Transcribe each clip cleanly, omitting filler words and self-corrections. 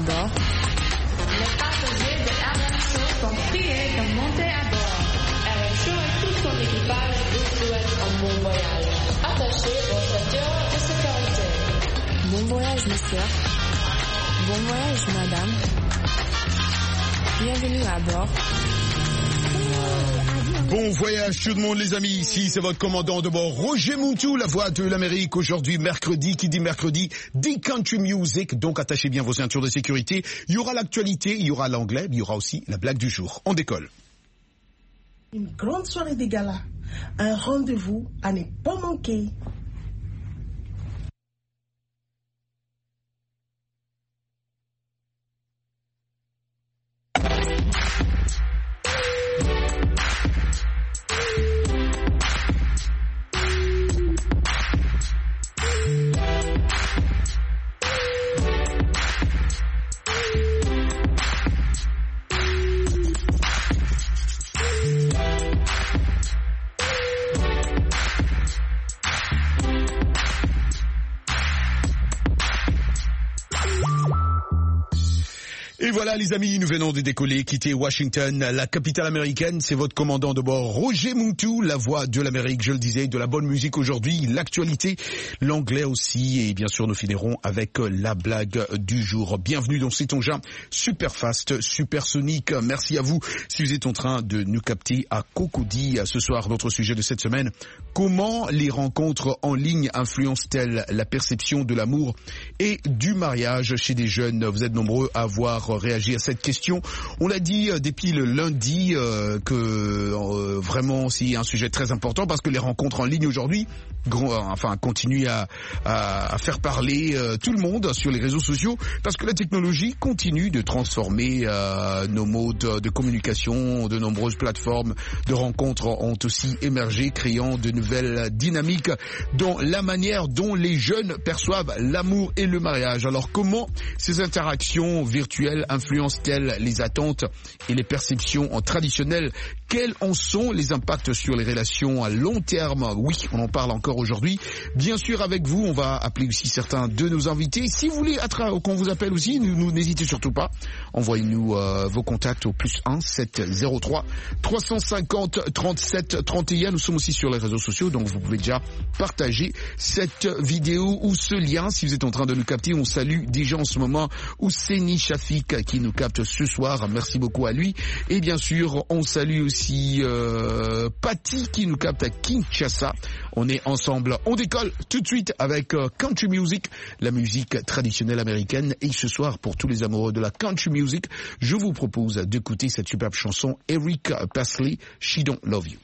bord. Les passagers de RM Show sont priés de monter à bord. RM Show et tout son équipage vous souhaitent un bon voyage. Attachez vos ceintures de sécurité. Bon voyage, monsieur. Bon voyage, madame. Bienvenue à bord. Bon voyage tout le monde les amis, ici c'est votre commandant de bord Roger Muntou, la voix de l'Amérique. Aujourd'hui mercredi, qui dit mercredi, dit country music, donc attachez bien vos ceintures de sécurité. Il y aura l'actualité, il y aura l'anglais, il y aura aussi la blague du jour. On décolle. Une grande soirée des galas, un rendez-vous à ne pas manquer. Et voilà les amis, nous venons de décoller, quitter Washington, la capitale américaine. C'est votre commandant de bord Roger Muntou, la voix de l'Amérique, je le disais, de la bonne musique aujourd'hui, l'actualité, l'anglais aussi, et bien sûr nous finirons avec la blague du jour. Bienvenue dans cet engin super fast, super sonique. Merci à vous si vous êtes en train de nous capter à Cocody. Ce soir, notre sujet de cette semaine, comment les rencontres en ligne influencent-elles la perception de l'amour et du mariage chez des jeunes? Vous êtes nombreux à avoir réagi à cette question. On l'a dit depuis le lundi que vraiment c'est un sujet très important parce que les rencontres en ligne aujourd'hui continuent à faire parler tout le monde sur les réseaux sociaux parce que la technologie continue de transformer nos modes de communication. De nombreuses plateformes de rencontres ont aussi émergé, créant de nouvelles dynamiques dans la manière dont les jeunes perçoivent l'amour et le mariage. Alors comment ces interactions virtuelles influencent-elles les attentes et les perceptions traditionnelles? Quels en sont les impacts sur les relations à long terme? Oui, on en parle encore aujourd'hui. Bien sûr, avec vous, on va appeler aussi certains de nos invités. Si vous voulez qu'on vous appelle aussi, n'hésitez surtout pas. Envoyez-nous vos contacts au +1 703 350 37 31. Nous sommes aussi sur les réseaux sociaux, donc vous pouvez déjà partager cette vidéo ou ce lien. Si vous êtes en train de nous capter, on salue déjà en ce moment Ouseni Shafik qui nous capte ce soir. Merci beaucoup à lui. Et bien sûr, on salue aussi Patty qui nous capte à Kinshasa. On est ensemble. On décolle tout de suite avec country music, la musique traditionnelle américaine. Et ce soir, pour tous les amoureux de la country music, je vous propose d'écouter cette superbe chanson Eric Pasley, She Don't Love You.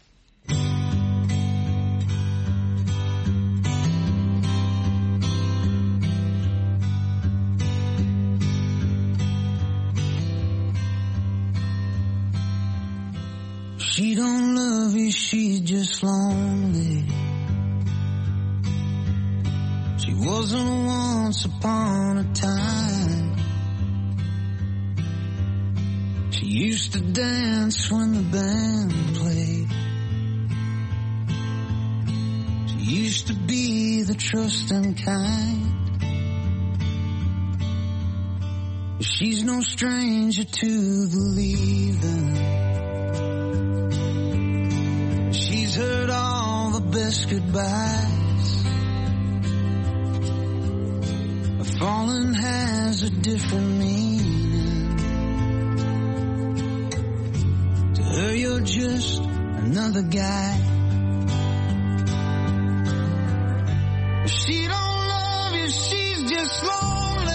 She don't love you, she's just lonely. She wasn't once upon a time. She used to dance when the band played. She used to be the trusting kind. She's no stranger to the leaving. She's heard all the best goodbyes. Falling has a different meaning. To her you're just another guy. She don't love you, she's just lonely.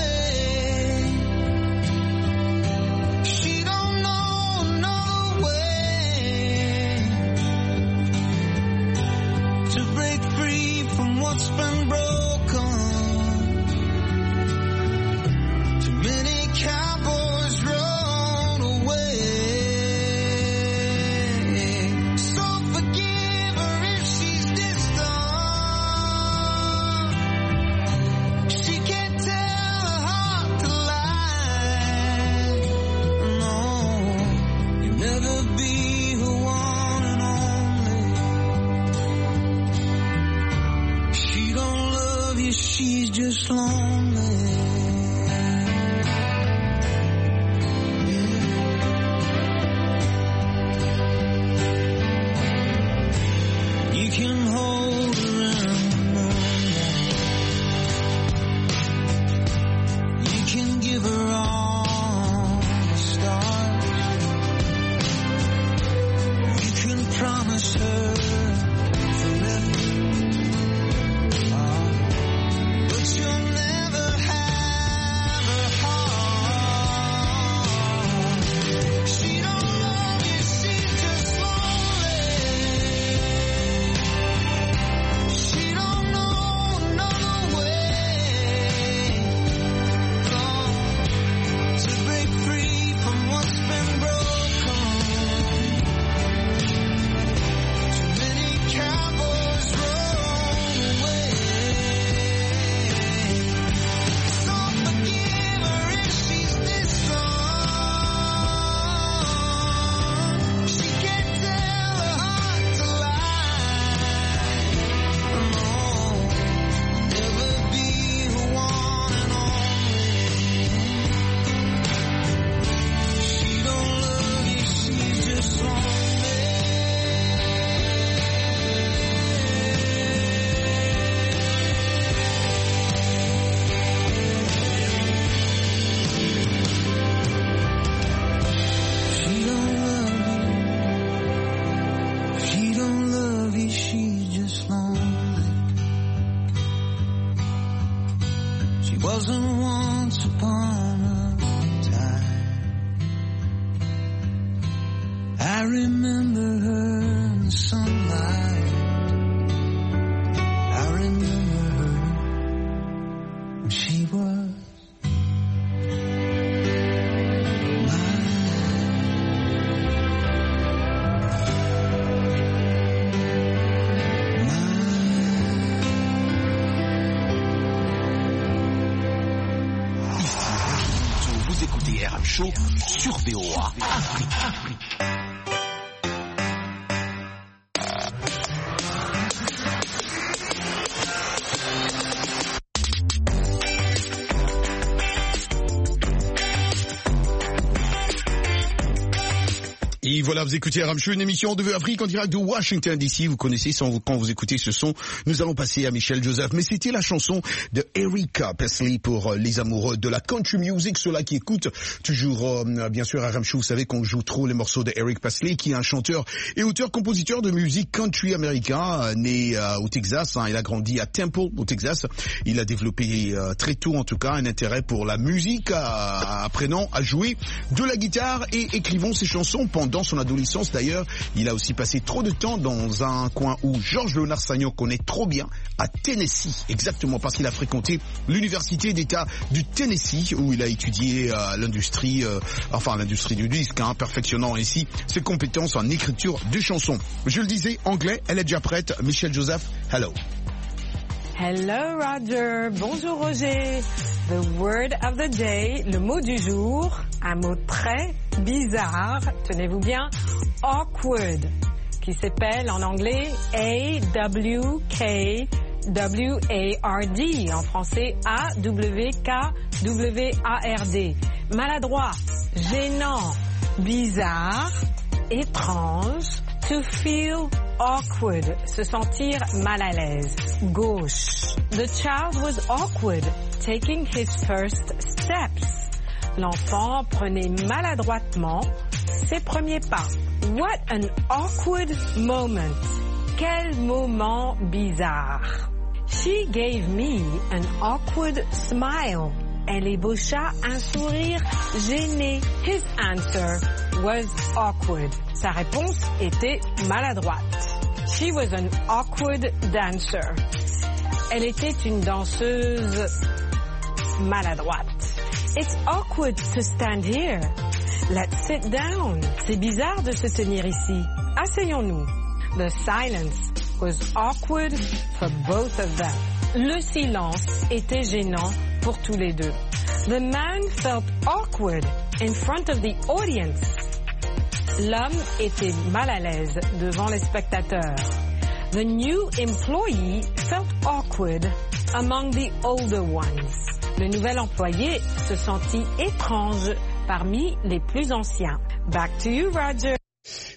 She don't know another way to break free from what's been broken. Too many cowboys run away. So forgive her if she's distant. She can't tell her heart to lie. No, you'll never be her one and only. She don't love you, she's just lonely. miss her forever. But you'll never have her heart. She don't love you, she's just lonely. She don't know another way. Gone to break free from what's been broken. Too many cowboys roam away. So forgive her if she's distraught. She can't tell her heart to lie. No, never be her one and only. She don't love you, she's just lonely. She don't love you, she's just lonely. She wasn't once upon a time. I remember her in the sunlight. I remember her when she was Vous écoutez RM Show sur VOA Afrique. Et voilà, vous écoutez RM Show, une émission de VOA Afrique en direct de Washington DC. Vous connaissez, quand vous écoutez ce son, nous allons passer à Michel Joseph. Mais c'était la chanson de Erica Presley pour les amoureux de la country music. Ceux-là qui écoutent toujours, bien sûr, RM Show, vous savez qu'on joue trop les morceaux de Eric Presley, qui est un chanteur et auteur-compositeur de musique country américain, né au Texas. Il a grandi à Temple, au Texas. Il a développé très tôt, en tout cas, un intérêt pour la musique, apprenant à jouer de la guitare et écrivant ses chansons pendant son adolescence. D'ailleurs, il a aussi passé trop de temps dans un coin où Georges Léonard Sagnon connaît trop bien, à Tennessee, exactement parce qu'il a fréquenté l'université d'État du Tennessee, où il a étudié l'industrie du disque, perfectionnant ainsi ses compétences en écriture de chansons. Je le disais, anglais, elle est déjà prête. Michel Joseph, hello. Hello Roger, bonjour Roger. The word of the day, le mot du jour, un mot très bizarre, tenez-vous bien, awkward, qui s'appelle en anglais A-W-K-W-A-R-D, en français A-W-K-W-A-R-D. Maladroit, gênant, bizarre, étrange, to feel awkward, se sentir mal à l'aise. Gauche. The child was awkward, taking his first steps. L'enfant prenait maladroitement ses premiers pas. What an awkward moment. Quel moment bizarre. She gave me an awkward smile. Elle ébaucha un sourire gêné. His answer was awkward. Sa réponse était maladroite. She was an awkward dancer. Elle était une danseuse maladroite. It's awkward to stand here. Let's sit down. C'est bizarre de se tenir ici. Asseyons-nous. The silence was awkward for both of them. Le silence était gênant pour tous les deux. The man felt awkward in front of the audience. L'homme était mal à l'aise devant les spectateurs. The new employee felt awkward among the older ones. Le nouvel employé se sentit étrange parmi les plus anciens. Back to you, Roger.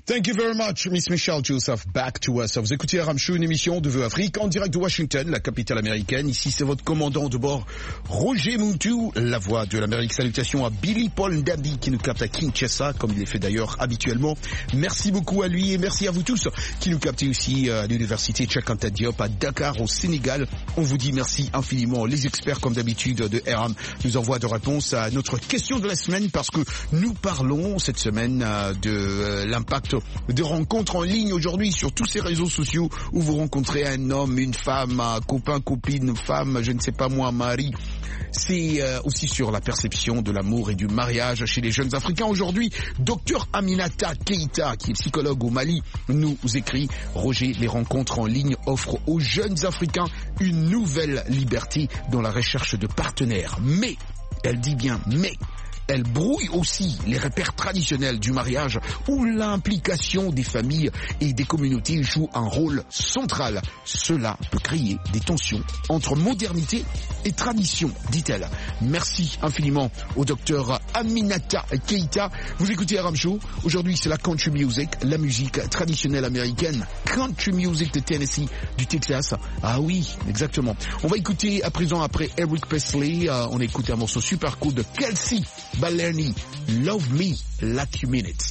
Thank you very much, Miss Michelle Joseph. Back to us. Vous écoutez RM Show, une émission de Vœux Afrique en direct de Washington, la capitale américaine. Ici, c'est votre commandant de bord, Roger Muntu, la voix de l'Amérique. Salutations à Billy Paul Ndambi qui nous capte à Kinshasa, comme il est fait d'ailleurs habituellement. Merci beaucoup à lui et merci à vous tous qui nous captez aussi à l'université Cheikh Anta Diop à Dakar, au Sénégal. On vous dit merci infiniment. Les experts, comme d'habitude, de RM nous envoient de réponses à notre question de la semaine parce que nous parlons cette semaine de l'impact de rencontres en ligne aujourd'hui sur tous ces réseaux sociaux où vous rencontrez un homme, une femme, un copain, copine, femme, je ne sais pas moi, mari. C'est aussi sur la perception de l'amour et du mariage chez les jeunes Africains. Aujourd'hui, Dr Aminata Keita, qui est psychologue au Mali, nous écrit « Roger, les rencontres en ligne offrent aux jeunes Africains une nouvelle liberté dans la recherche de partenaires. Mais, elle dit bien « mais », elle brouille aussi les repères traditionnels du mariage où l'implication des familles et des communautés joue un rôle central. Cela peut créer des tensions entre modernité et tradition, dit-elle. Merci infiniment au docteur Aminata Keita. Vous écoutez RM Show. Aujourd'hui, c'est la country music, la musique traditionnelle américaine. Country music de Tennessee, du Texas. Ah oui, exactement. On va écouter à présent, après Eric Presley, on a écouté un morceau super cool de Kelsey Ballerini, Love Me Like You Mean It.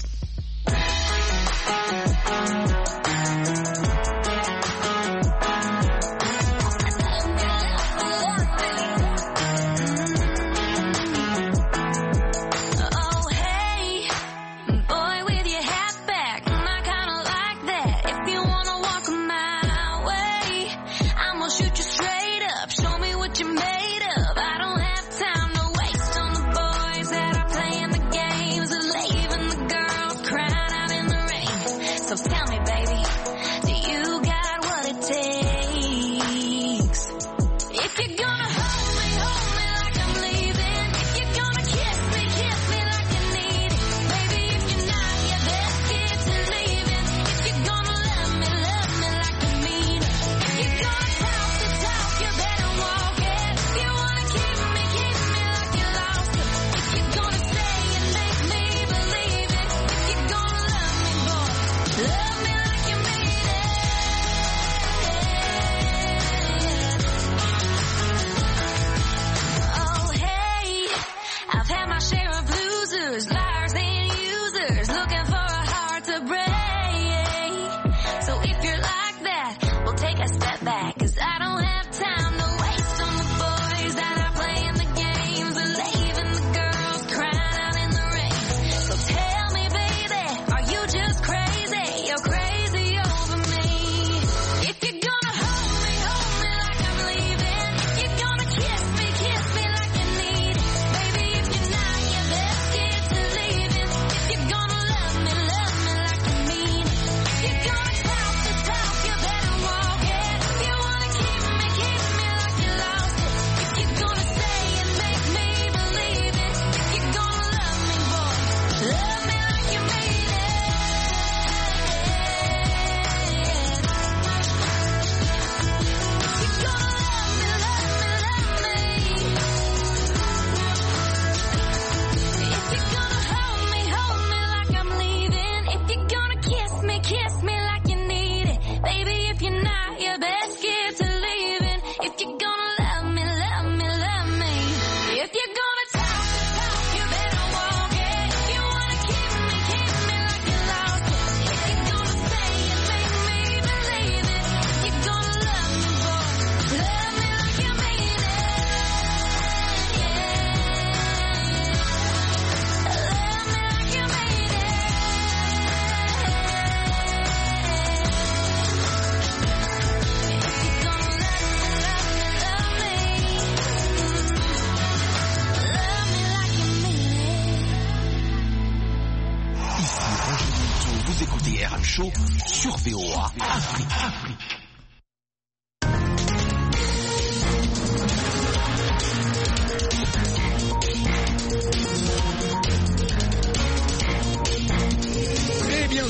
Show sur VOA Afrique.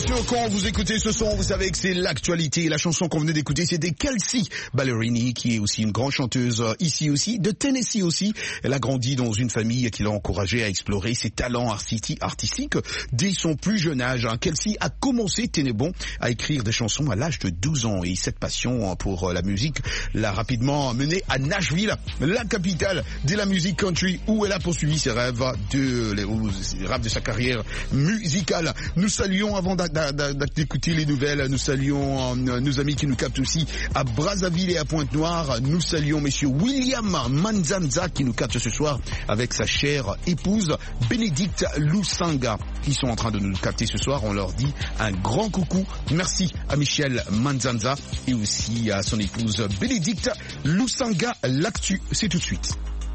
sûr, quand vous écoutez ce son, vous savez que c'est l'actualité. La chanson qu'on venait d'écouter, c'était Kelsea Ballerini, qui est aussi une grande chanteuse ici aussi, de Tennessee aussi. Elle a grandi dans une famille qui l'a encouragée à explorer ses talents artistiques dès son plus jeune âge. Kelsea a commencé, tenez bon, à écrire des chansons à l'âge de 12 ans. Et cette passion pour la musique l'a rapidement menée à Nashville, la capitale de la musique country, où elle a poursuivi ses rêves de sa carrière musicale. Nous saluons, avant d'écouter les nouvelles, nous saluons nos amis qui nous captent aussi à Brazzaville et à Pointe-Noire. Nous saluons monsieur William Manzanza qui nous capte ce soir avec sa chère épouse Bénédicte Lusanga qui sont en train de nous capter ce soir. On leur dit un grand coucou. Merci à Michel Manzanza et aussi à son épouse Bénédicte Lusanga. L'actu, c'est tout de suite.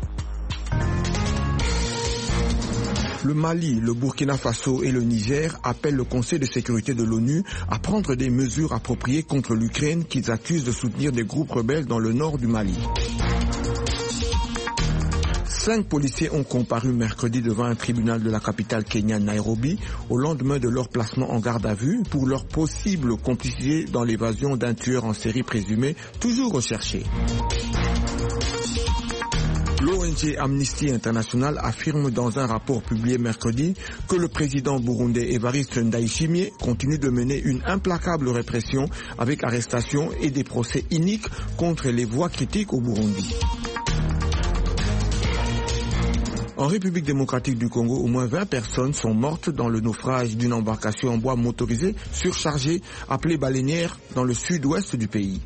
Le Mali, le Burkina Faso et le Niger appellent le Conseil de sécurité de l'ONU à prendre des mesures appropriées contre l'Ukraine qu'ils accusent de soutenir des groupes rebelles dans le nord du Mali. 5 policiers ont comparu mercredi devant un tribunal de la capitale kenyane Nairobi au lendemain de leur placement en garde à vue pour leur possible complicité dans l'évasion d'un tueur en série présumé, toujours recherché. L'ONG Amnesty International affirme dans un rapport publié mercredi que le président burundais Evariste Ndayishimiye continue de mener une implacable répression avec arrestation et des procès iniques contre les voix critiques au Burundi. En République démocratique du Congo, au moins 20 personnes sont mortes dans le naufrage d'une embarcation en bois motorisée surchargée appelée baleinière dans le sud-ouest du pays.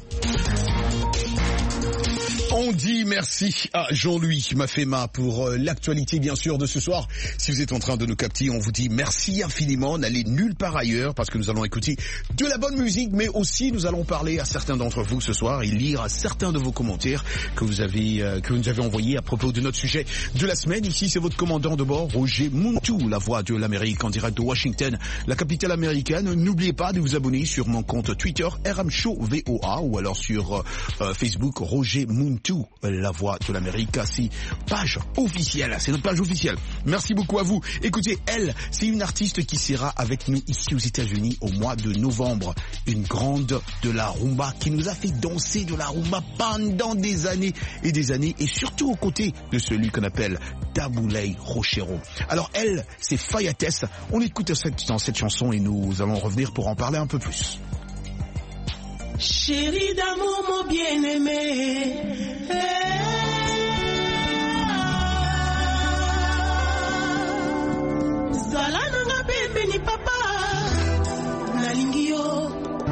On dit merci à Jean-Louis Mafema pour l'actualité bien sûr de ce soir. Si vous êtes en train de nous capter, on vous dit merci infiniment. N'allez nulle part ailleurs parce que nous allons écouter de la bonne musique, mais aussi nous allons parler à certains d'entre vous ce soir et lire certains de vos commentaires que vous nous avez envoyés à propos de notre sujet de la semaine. Ici, c'est votre commandant de bord, Roger Muntu, la voix de l'Amérique en direct de Washington, la capitale américaine. N'oubliez pas de vous abonner sur mon compte Twitter RM Show VOA ou alors sur Facebook Roger Muntu, la voix de l'Amérique. C'est page officielle, c'est notre page officielle. Merci beaucoup à vous. Écoutez, elle, c'est une artiste qui sera avec nous ici aux États-Unis au mois de novembre. Une grande de la rumba qui nous a fait danser de la rumba pendant des années et surtout aux côtés de celui qu'on appelle Taboulay Rochero. Alors elle, c'est Fayates. On écoute dans cette chanson et nous allons revenir pour en parler un peu plus. Chérie d'amour, mon bien-aimé, zala nanga pembeni papa, nalingi yo,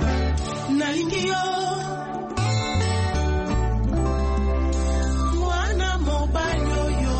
mwana mobali oyo.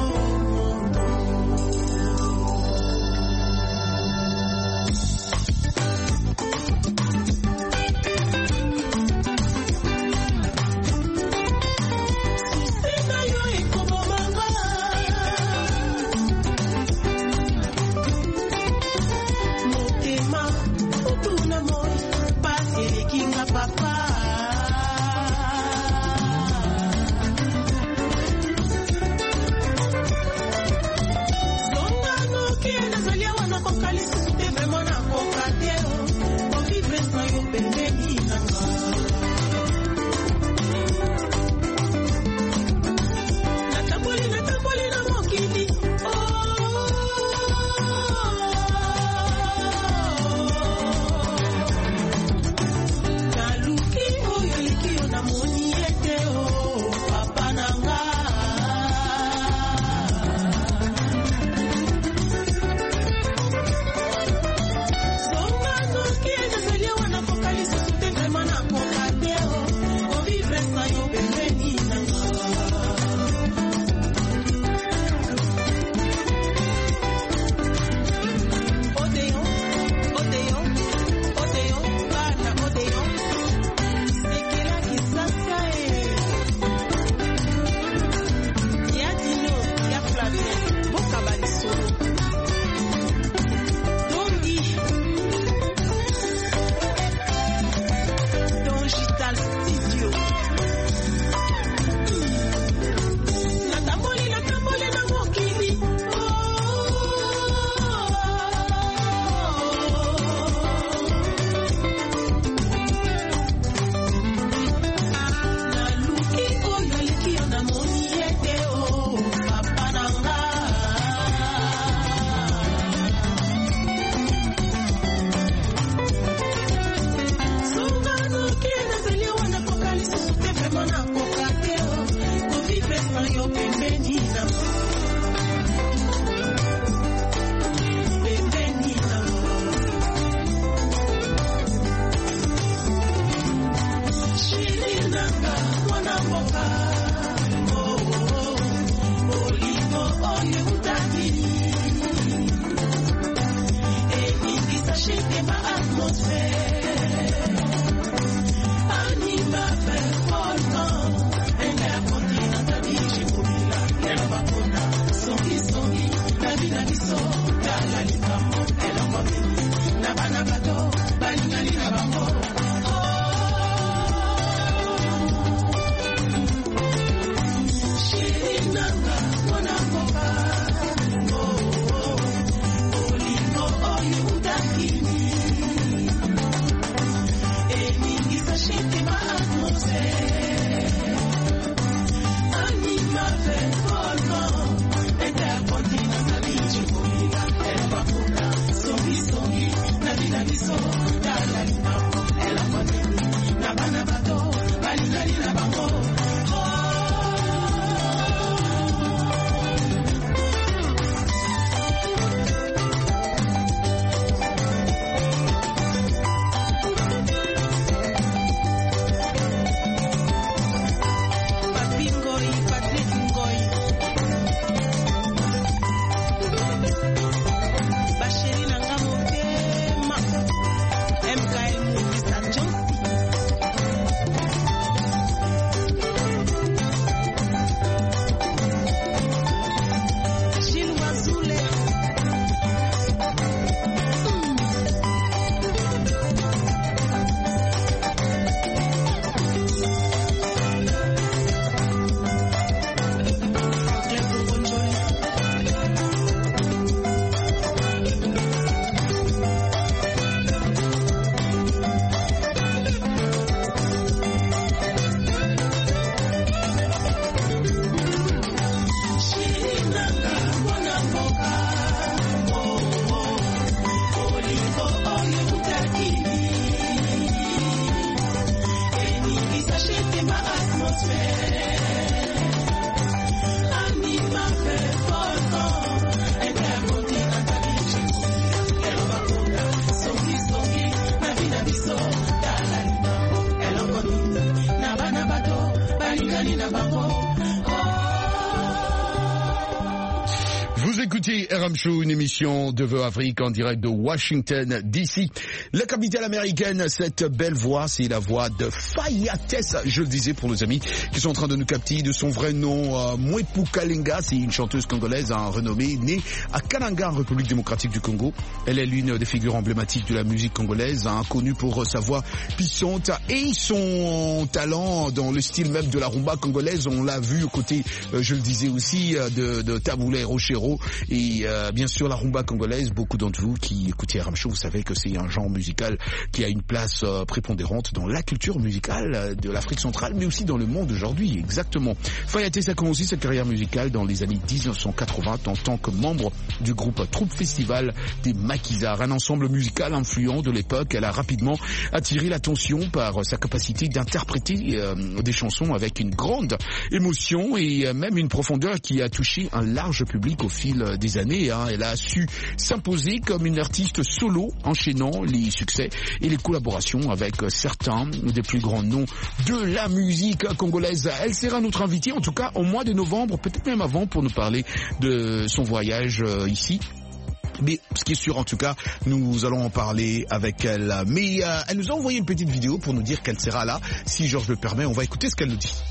Vous écoutez RM Show, une émission de The Afrique en direct de Washington DC. La capitale américaine, cette belle voix, c'est la voix de Fayatessa, je le disais pour nos amis qui sont en train de nous capter. De son vrai nom, Mwepu Kalenga, c'est une chanteuse congolaise renommée, née à Kananga, en République démocratique du Congo. Elle est l'une des figures emblématiques de la musique congolaise, connue pour sa voix puissante et son talent dans le style même de la rumba congolaise. On l'a vu aux côtés, je le disais aussi, de Taboulé Rochero et bien sûr la rumba congolaise. Beaucoup d'entre vous qui écoutez RM Show, vous savez que c'est un genre musical qui a une place prépondérante dans la culture musicale de l'Afrique centrale, mais aussi dans le monde aujourd'hui. Exactement. Fayatessa a commencé sa carrière musicale dans les années 1980 en tant que membre du groupe Troupe Festival des Maquisards, un ensemble musical influent de l'époque. Elle a rapidement attiré l'attention par sa capacité d'interpréter des chansons avec une grande émotion et même une profondeur qui a touché un large public au fil des années. Elle a su s'imposer comme une artiste solo, enchaînant les succès et les collaborations avec certains des plus grands noms de la musique congolaise. Elle sera notre invitée, en tout cas au mois de novembre, peut-être même avant, pour nous parler de son voyage ici. Mais ce qui est sûr, en tout cas, nous allons en parler avec elle. Mais elle nous a envoyé une petite vidéo pour nous dire qu'elle sera là. Si Georges le permet, on va écouter ce qu'elle nous dit.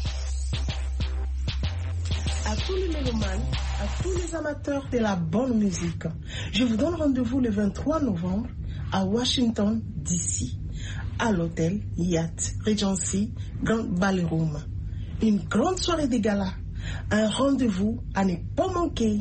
À tous les mélomanes, à tous les amateurs de la bonne musique, je vous donne rendez-vous le 23 novembre à Washington, D.C., à l'hôtel Hyatt Regency Grand Ballroom. Une grande soirée de gala, un rendez-vous à ne pas manquer.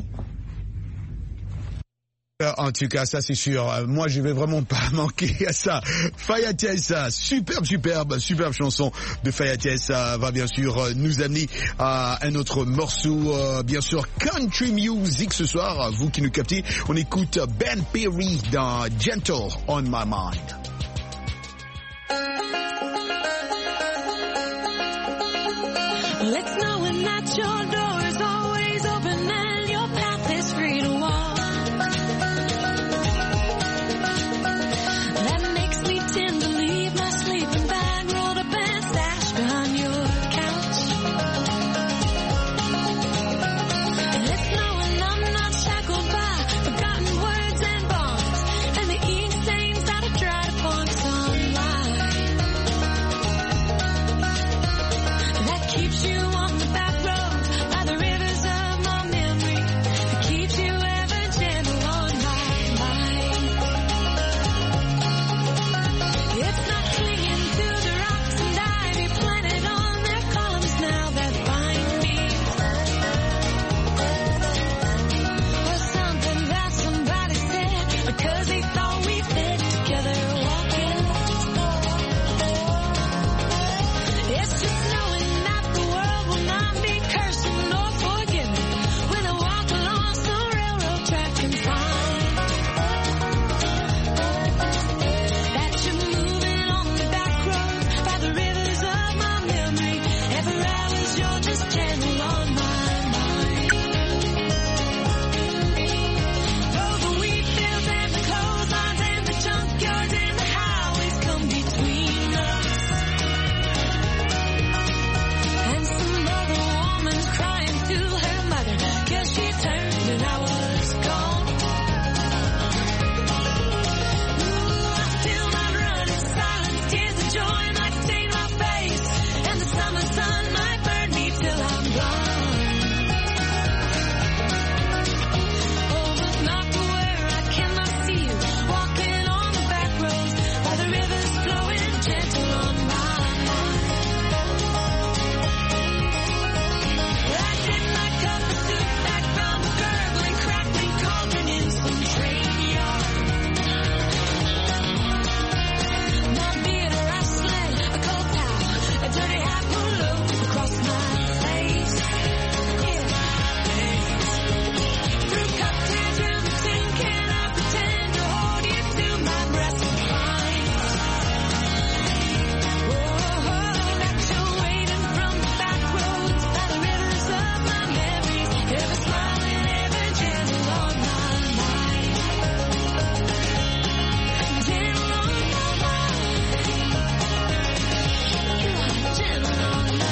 En tout cas, ça c'est sûr. Moi, je vais vraiment pas manquer à ça. Fayatessa, superbe chanson de Fayatessa va bien sûr nous amener à un autre morceau, bien sûr country music ce soir. Vous qui nous captez, on écoute Ben Perry dans Gentle on My Mind. Let's know when that your door is always open and your path is free to walk. That makes me tend to leave my sleeping bag rolled up and stashed behind your couch. And let's know when I'm not shackled by forgotten words and bonds and the ink stains that I try to point because they thought we fit together walking. It's just knowing that the world will not be cursing nor forgiving when I walk along some railroad track and find that you're moving on the back road by the rivers of my memory. Ever hours you're just gentle on my mind. Though the wheat fields and the clotheslines and the junkyards and the highways come between us, and some other woman's crying to her mother 'cause she turned and I was gone. Ooh, I still might run in silence, tears of joy might stain my face, and the summer sun might burn me till I'm blind. Oh, but not to where I cannot see you, walking on the back roads by the rivers flowing gentle on my mind. I dip my cup of soup back from a gurgling, crackling cauldron in some train yard. My beard rustling, a cold towel, a dirty hat pulled over across my face. Through cocktails round the tin can, I pretend to hold you to my breast and find that you're waiting from the back roads by the rivers of my memories, ever smiling, ever gentle on my mind. Gentle on my mind. Gentle on my mind.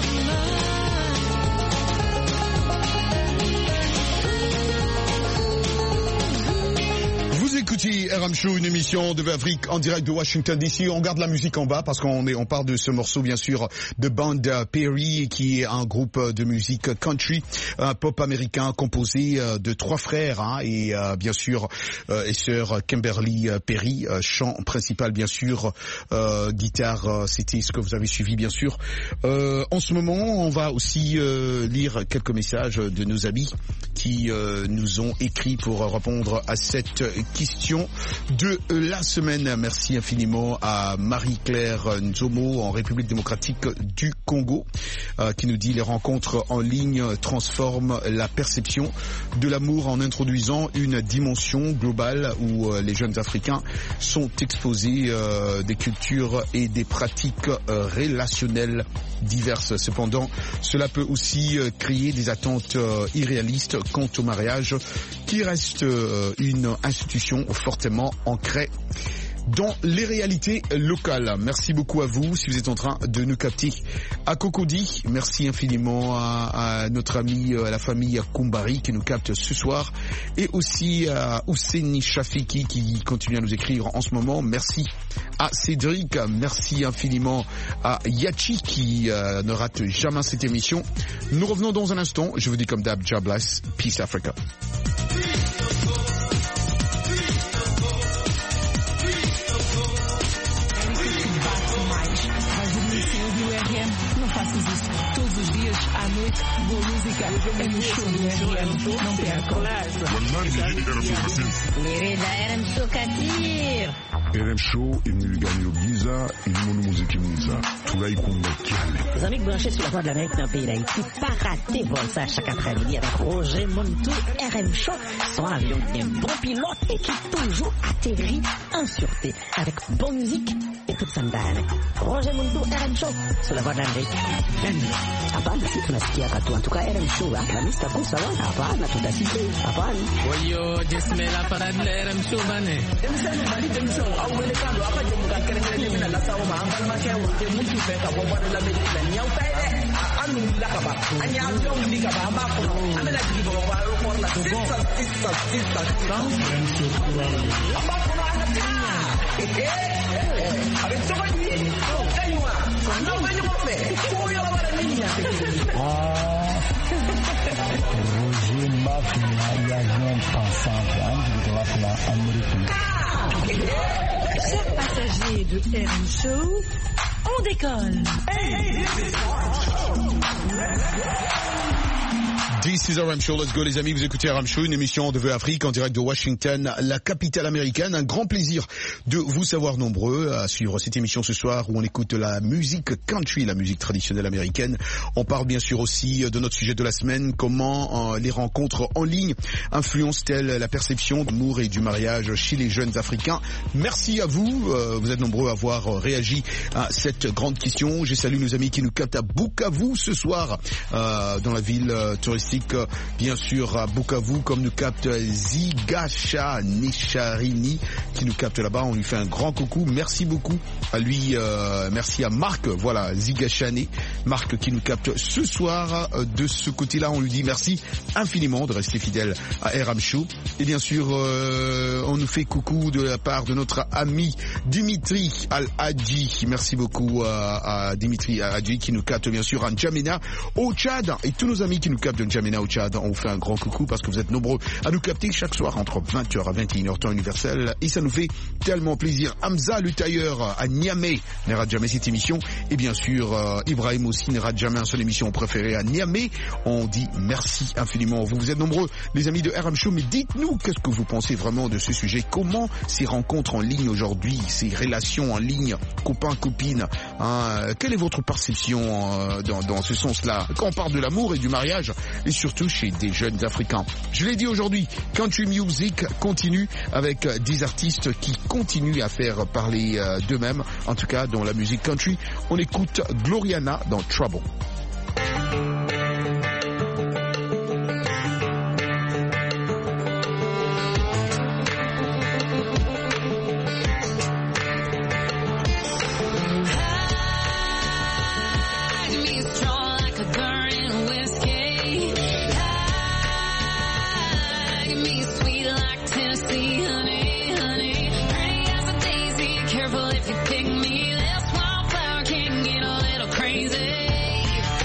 Vous écoutez RM Show, une émission de Afrique en direct de Washington DC. On garde la musique en bas parce qu'on parle de ce morceau bien sûr de Band Perry, qui est un groupe de musique country, un pop américain composé de trois frères et bien sûr et sœur Kimberly Perry, chant principal bien sûr, guitare, c'était ce que vous avez suivi bien sûr. En ce moment, on va aussi lire quelques messages de nos amis qui nous ont écrit pour répondre à cette question de la semaine. Merci infiniment à Marie-Claire Nzomo en République démocratique du Congo qui nous dit: les rencontres en ligne transforment la perception de l'amour en introduisant une dimension globale où les jeunes Africains sont exposés des cultures et des pratiques relationnelles diverses. Cependant, cela peut aussi créer des attentes irréalistes quant au mariage, qui reste une institution fortement ancrée dans les réalités locales. Merci beaucoup à vous si vous êtes en train de nous capter à Cocody. Merci infiniment à notre ami, à la famille Kumbari qui nous capte ce soir, et aussi à Ouseni Shafiki qui continue à nous écrire en ce moment. Merci à Cédric, merci infiniment à Yachi qui ne rate jamais cette émission. Nous revenons dans un instant. Je vous dis comme d'hab, God bless, peace Africa. À noite, boa música é no show do RM. Não percam. Querida RM Show Kadir. RM Show, Emilio Giza, Ilmono Muziki Miza, Toulaï Koumba Kiale. Les amis branchés sur la voie de l'Amérique dans le pays d'Haïti, pas rater vol ça chaque après-midi avec Roger Montou, RM Show, son avion d'un bon pilote et qui toujours atterrit en sûreté avec bonne musique et toute sa mdane. Roger Montou, RM Show, sur la voie de l'Amérique. Hapana, si tunasikia katu. En tout cas, RM Show, la mista kusa wana. Hapana, tutasikia. Hapana. Oyo, jesmela para de RM Show bane. Emisani bali temso, au wele kando, apa jemu kakere mina la sawo ma ambal ma kewa. Ke mutu feka bo bada la medina ni au taide. Anu la kaba. Anya avion ni kaba amba ko. Amena jigi bo ba ro por la. Sista. Amba ko na ta. Avec ça va dire. Kaywa. Non, mais je m'en fais. Pour y avoir la ligne. Roger Mafia, avion pensant, américain. Chers passagers de RM Show, on décolle. This is RM Show, let's go les amis, vous écoutez RM Show, une émission de VO Afrique en direct de Washington, la capitale américaine. Un grand plaisir de vous savoir nombreux à suivre cette émission ce soir où on écoute la musique country, la musique traditionnelle américaine. On parle bien sûr aussi de notre sujet de la semaine, comment les rencontres en ligne influencent-elles la perception de l'amour et du mariage chez les jeunes Africains. Merci à vous, vous êtes nombreux à avoir réagi à cette grande question. Je salue nos amis qui nous captent à Bukavu ce soir, dans la ville touristique, bien sûr à Bukavu, comme nous capte Zigasha Nisharini qui nous capte là-bas. On lui fait un grand coucou. Merci beaucoup à lui. Merci à Marc. Voilà, Zigashane, Marc qui nous capte ce soir de ce côté-là. On lui dit merci infiniment de rester fidèle à RM Show. Et bien sûr, on nous fait coucou de la part de notre ami Dimitri Al-Hadji. Merci beaucoup à Dimitri Al-Hadji qui nous capte bien sûr à N'Djamena au Tchad, et tous nos amis qui nous captent de N'Djamena au Tchad. On vous fait un grand coucou parce que vous êtes nombreux à nous capter chaque soir entre 20h à 21h temps universel, et ça nous fait tellement plaisir. Hamza le tailleur à Niamey ne rate jamais cette émission, et bien sûr Ibrahim aussi ne rate jamais son émission préférée à Niamey. On dit merci infiniment. Vous êtes nombreux les amis de RM Show, mais dites-nous qu'est-ce que vous pensez vraiment de ce sujet. Comment ces rencontres en ligne aujourd'hui, ces relations en ligne, copains-copines, quelle est votre perception dans ce sens-là quand on parle de l'amour et du mariage, et surtout chez des jeunes Africains? Je l'ai dit aujourd'hui, Country Music continue avec des artistes qui continuent à faire parler d'eux-mêmes, en tout cas dans la musique country. On écoute Gloriana dans Trouble. Careful if you pick me, this wildflower can get a little crazy.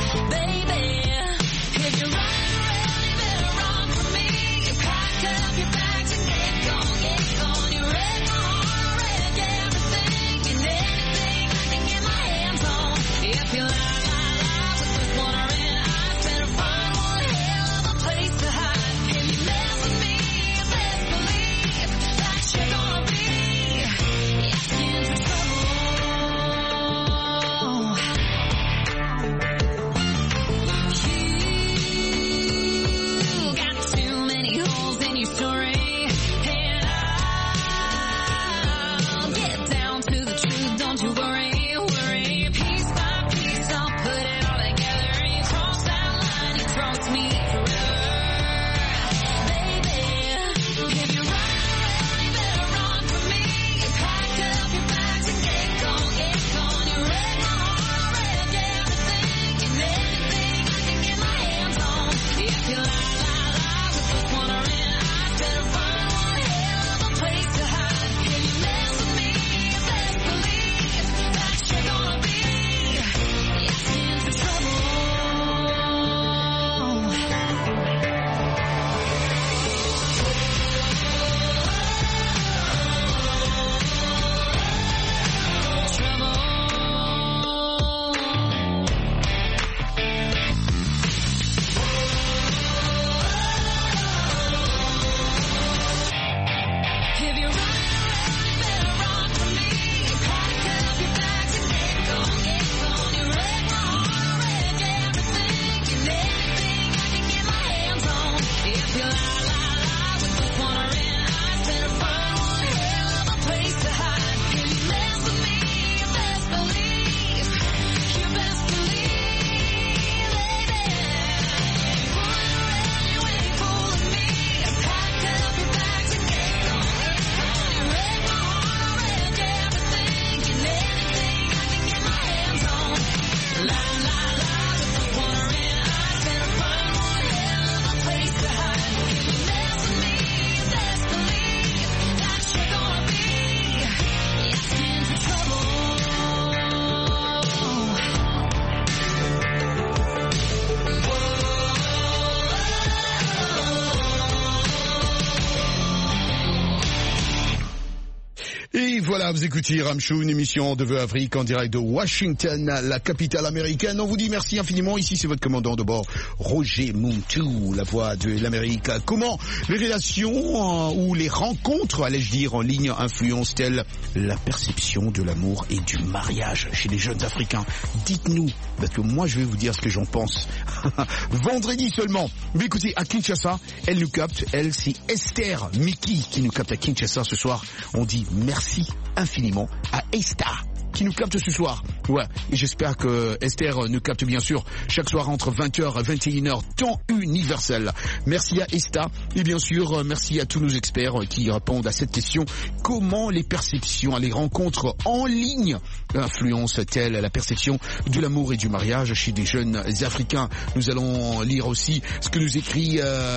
voilà, vous écoutez Ramchou, une émission de Vœux Afrique en direct de Washington, la capitale américaine. On vous dit merci infiniment. Ici, c'est votre commandant de bord, Roger Muntu, la voix de l'Amérique. Comment les relations ou les rencontres, allais-je dire, en ligne influencent-elles la perception de l'amour et du mariage chez les jeunes Africains? Dites-nous, parce que moi, je vais vous dire ce que j'en pense. Vendredi seulement, vous écoutez à Kinshasa, elle nous capte, elle, c'est Esther Miki qui nous capte à Kinshasa ce soir. On dit merci infiniment à Esther qui nous capte ce soir. Ouais, et j'espère que Esther nous capte bien sûr chaque soir entre 20h et 21h, temps universel. Merci à Esther et bien sûr merci à tous nos experts qui répondent à cette question. Comment les perceptions, les rencontres en ligne influencent-elles la perception de l'amour et du mariage chez des jeunes Africains? Nous allons lire aussi ce que nous écrit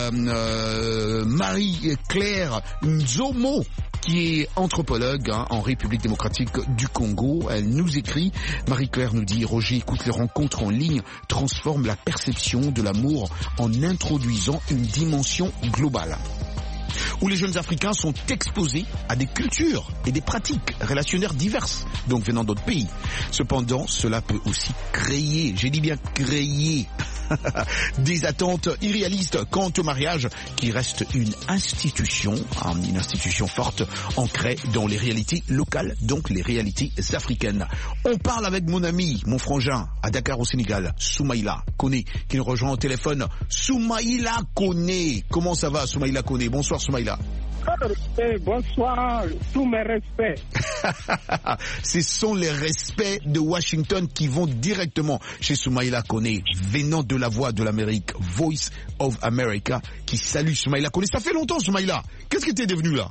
Marie-Claire Nzomo, qui est anthropologue en République démocratique du Congo. Elle nous écrit, Marie-Claire nous dit, Roger, écoute, les rencontres en ligne transforment la perception de l'amour en introduisant une dimension globale, où les jeunes Africains sont exposés à des cultures et des pratiques relationnelles diverses, donc venant d'autres pays. Cependant, cela peut aussi créer, j'ai dit bien créer, des attentes irréalistes quant au mariage, qui reste une institution forte, ancrée dans les réalités locales, donc les réalités africaines. On parle avec mon ami, mon frangin, à Dakar au Sénégal, Soumaïla Koné, qui nous rejoint au téléphone. Soumaïla Koné, comment ça va Soumaïla Koné? Bonsoir Soumaïla. Bonsoir, tous mes respects. Ce sont les respects de Washington qui vont directement chez Soumaïla Koné, venant de la voix de l'Amérique, Voice of America, qui salue Soumaïla Koné. Ça fait longtemps Soumaïla. Qu'est-ce que t'es devenu là?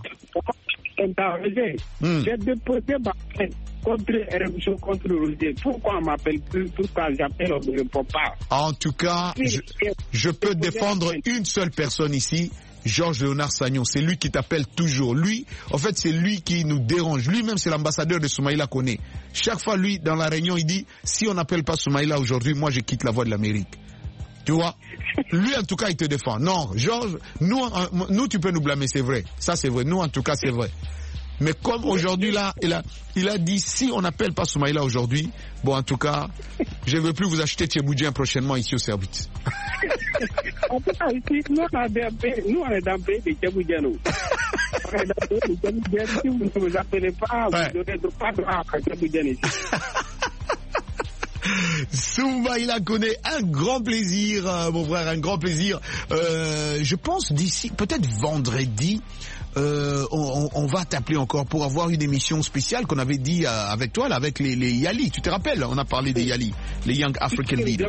J'ai déposé ma plainte contre RMC, contre Roger. Pourquoi on m'appelle plus? Pourquoi j'appelle, on ne répond pas? En tout cas, je peux défendre une seule personne ici, Georges Léonard Sagnon. C'est lui qui t'appelle toujours. Lui, en fait, c'est lui qui nous dérange. Lui-même, c'est l'ambassadeur de Soumaïla Koné. Chaque fois, lui, dans la réunion, il dit, si on n'appelle pas Soumaïla aujourd'hui, moi, je quitte la voix de l'Amérique. Tu vois? Lui, en tout cas, il te défend. Non, Georges, nous, tu peux nous blâmer, c'est vrai. Ça, c'est vrai. Nous, en tout cas, c'est vrai. Mais comme aujourd'hui, là, il a dit, si on n'appelle pas Soumaïla aujourd'hui, bon, en tout cas, je ne veux plus vous acheter Tchéboudian prochainement ici au service. En tout cas, ici, nous, on est dans le pays de Tchéboudian. On est dans le pays de Tchéboudian. Si vous ne vous appelez pas, vous ne donnez pas droit à Tchéboudian ici. Soumaïla Koné, un grand plaisir, mon frère, un grand plaisir. Je pense d'ici, peut-être vendredi, on va t'appeler encore pour avoir une émission spéciale qu'on avait dit avec toi, là, avec les Yali. Tu te rappelles? On a parlé des Yali, les Young African Leaders.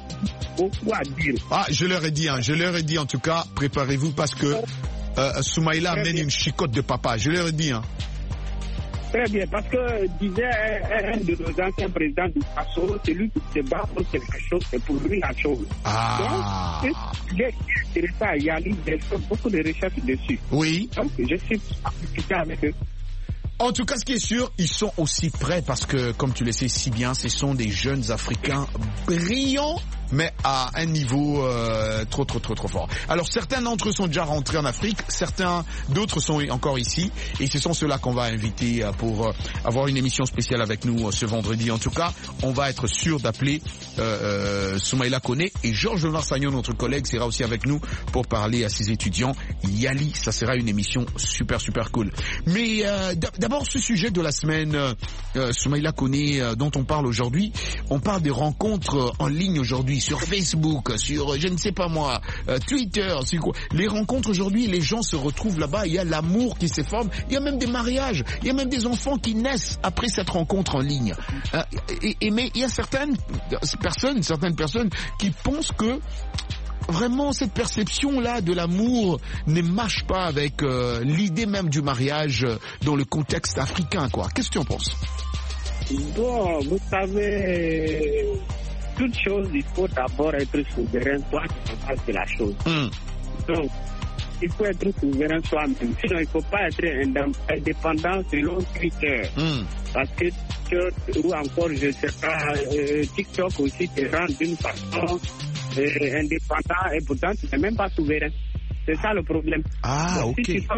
Ah, je leur ai dit en tout cas, préparez-vous parce que Soumaïla mène une chicotte de papa. Je leur ai dit, Très bien, parce que disait un de nos anciens présidents du PASO, c'est lui qui se bat pour quelque chose, c'est pour lui la chose. Ah. Donc, j'ai intéressé à Yali, j'ai fait beaucoup de recherches dessus. Oui. Donc, je suis impliqué avec eux. En tout cas, ce qui est sûr, ils sont aussi prêts parce que, comme tu le sais si bien, ce sont des jeunes Africains brillants, mais à un niveau trop fort. Alors, certains d'entre eux sont déjà rentrés en Afrique, d'autres sont encore ici, et ce sont ceux-là qu'on va inviter pour avoir une émission spéciale avec nous ce vendredi. En tout cas, on va être sûr d'appeler Soumaïla Koné, et Georges Léonard Sagnon, notre collègue, sera aussi avec nous pour parler à ses étudiants. Yali, ça sera une émission super cool. Mais d'abord, ce sujet de la semaine, Soumaïla Koné, dont on parle aujourd'hui, on parle des rencontres en ligne aujourd'hui, sur Facebook, sur, je ne sais pas moi, Twitter, c'est quoi. Les rencontres aujourd'hui, les gens se retrouvent là-bas, il y a l'amour qui se forme, il y a même des mariages, il y a même des enfants qui naissent après cette rencontre en ligne. Mais il y a certaines personnes qui pensent que vraiment cette perception-là de l'amour ne marche pas avec l'idée même du mariage dans le contexte africain, quoi. Qu'est-ce que tu en penses? Bon, vous savez, toute chose, il faut d'abord être souverain, toi qui en face de la chose. Donc, il faut être souverain soi-même. Sinon, il ne faut pas être indépendant selon critères. Parce que ou encore, je ne sais pas, TikTok aussi te rend d'une façon indépendant et pourtant tu n'es même pas souverain. C'est ça le problème. Ah, donc, ok.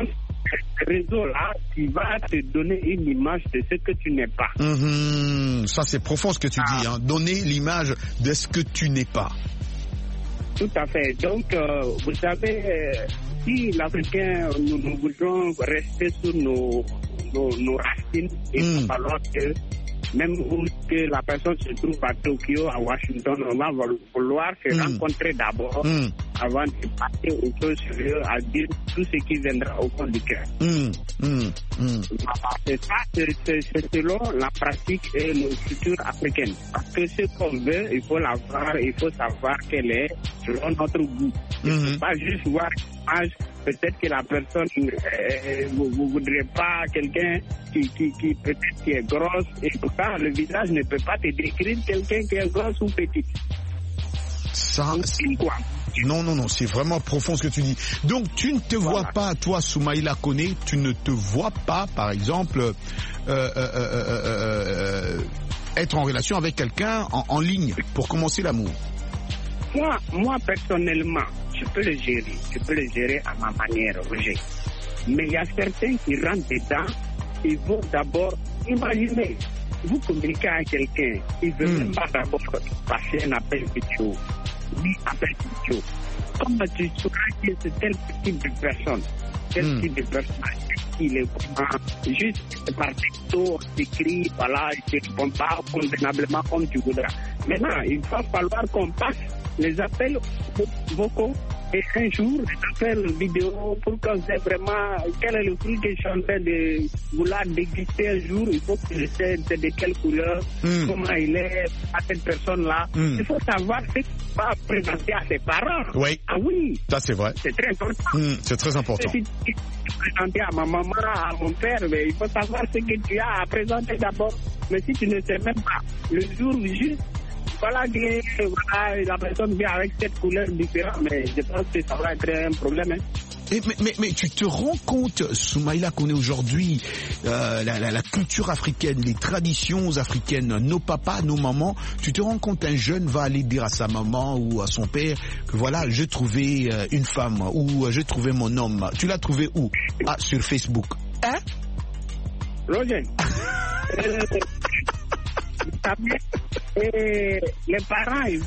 ce réseau-là qui va te donner une image de ce que tu n'es pas. Ça, c'est profond ce que tu dis, hein. Donner l'image de ce que tu n'es pas. Tout à fait. Donc, vous savez, si l'Africain, nous voudrons rester sur nos racines, il va falloir que même où que la personne se trouve à Tokyo, à Washington, on va vouloir se rencontrer d'abord avant de passer aux choses sérieuses, à dire tout ce qui viendra au fond du cœur. C'est ça, c'est selon la pratique et nos cultures africaines. Parce que ce qu'on veut, il faut l'avoir, il faut savoir quelle est selon notre goût. Il ne faut pas juste voir l'image. Peut-être que la personne, vous ne voudrez pas quelqu'un qui peut-être qui est grosse, et pourtant le visage ne peut pas te décrire quelqu'un qui est grosse ou petit. Ça, non, c'est vraiment profond ce que tu dis. Donc tu ne te vois pas, toi, Soumaïla Koné, tu ne te vois pas, par exemple, être en relation avec quelqu'un en ligne pour commencer l'amour. Moi, personnellement, je peux le gérer à ma manière, Roger. Mais il y a certains qui rentrent dedans, ils vont d'abord, imaginez, vous communiquez avec quelqu'un, il ne veut même pas d'abord passer un appel vidéo. Oui, appel vidéo. Comment tu sauras que c'est tel type de personne? Quel type de personne? Il est vraiment juste par texto, écrit, voilà, il ne te répond pas convenablement comme tu voudras. Maintenant, il va falloir qu'on passe les appels vocaux et un jour les appels vidéo pour qu'on sait vraiment quel est le fruit que je suis en train de vouloir déguster un jour. Il faut que je sais de quelle couleur, comment il est à cette personne-là. Il faut savoir ce qu'il va présenter à ses parents. Oui. Ah oui. Ça, c'est vrai. C'est très important. C'est très important. Si tu présenter à ma maman, à mon père, mais il faut savoir ce que tu as à présenter d'abord. Mais si tu ne sais même pas, le jour juste, voilà que la personne vient avec cette couleur différente, mais je pense que ça va être un problème. Hein. Mais tu te rends compte, Soumaïla, qu'on est aujourd'hui, la culture africaine, les traditions africaines, nos papas, nos mamans, tu te rends compte, un jeune va aller dire à sa maman ou à son père que voilà, j'ai trouvé une femme ou j'ai trouvé mon homme. Tu l'as trouvé où? Ah, sur Facebook. Hein? Roger. Et les parents, ils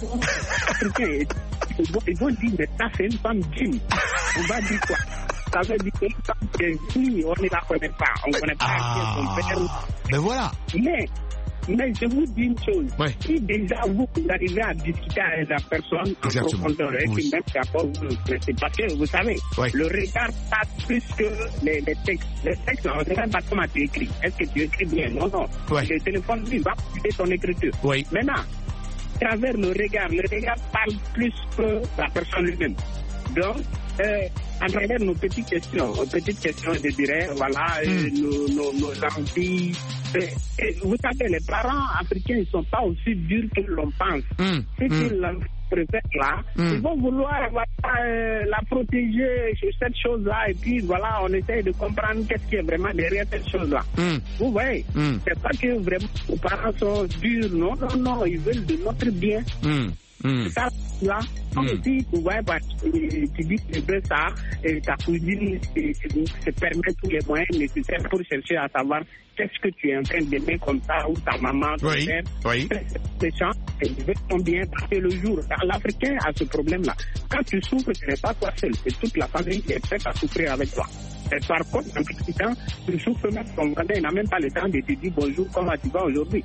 vont dire, mais ça c'est une femme digne. On va dire quoi? Ça veut dire qu'une femme digne, on ne la connaît pas. On ne connaît pas son père. Ben voilà. Mais je vous dis une chose. Ouais. Si déjà vous arrivez à discuter avec la personne en profondeur, et puis même d'abord c'est parce que vous savez, le regard passe plus que les textes. Les textes, on ne sait même pas comment tu écris. Est-ce que tu écris bien? Non. Le téléphone, lui, va couper ton écriture. Maintenant, à travers le regard parle plus que la personne lui-même. Donc, à travers nos petites questions, je dirais, voilà, nos envies. Vous savez, les parents africains, ils ne sont pas aussi durs que l'on pense. C'est que l'enfant préfère là, ils vont vouloir la protéger sur cette chose-là, et puis voilà, on essaye de comprendre qu'est-ce qui est vraiment derrière cette chose-là. Vous voyez, c'est pas que vraiment les parents sont durs, non, ils veulent de notre bien. C'est ça, là. Comme si, vous voyez, tu dis que tu veux ça, et ta cousine se permet tous les moyens nécessaires pour chercher à savoir qu'est-ce que tu es en train d'aimer comme ça, ou ta maman, ton père. Ces gens, ils veulent ton bien, parce que le jour, l'Africain a ce problème-là. Quand tu souffres, ce n'est pas toi seul, c'est toute la famille qui est prête à souffrir avec toi. Et par contre, en petit temps, tu souffres même, ton voisin, il n'a même pas le temps de te dire bonjour, comment tu vas aujourd'hui.